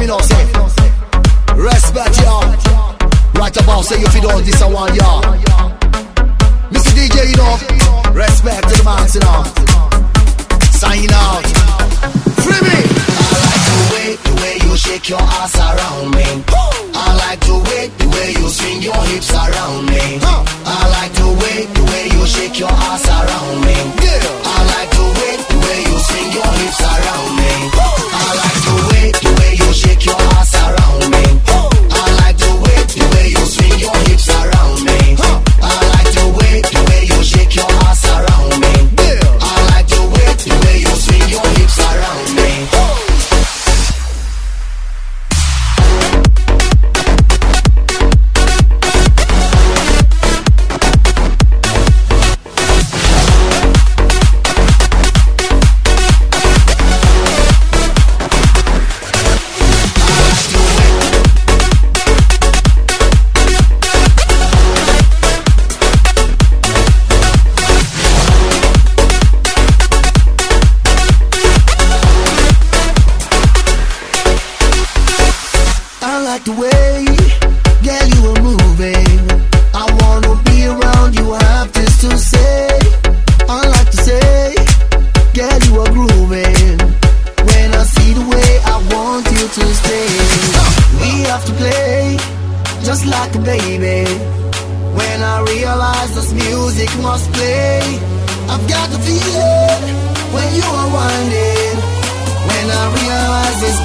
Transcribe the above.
me know, say respect, y'all. Right about, say you feel all this I want, y'all. Mr. DJ, you know, respect to the max, you know. Sign out. Free me. I like the way you shake your ass around me. I like the way you swing your hips around me. I like the way you shake your ass around me. I like the way you swing your hips around me. I like the way you shake your ass around me. I like the way you swing your hips around me. I like the way you shake your ass around me. I like the way you swing your hips around me. The way, girl, you are moving. I wanna be around you, I have this to say. I like to say, girl, you are grooving. When I see the way, I want you to stay. We have to play, just like a baby. When I realize this music must play, I've got the feeling when you are winding. When I realize this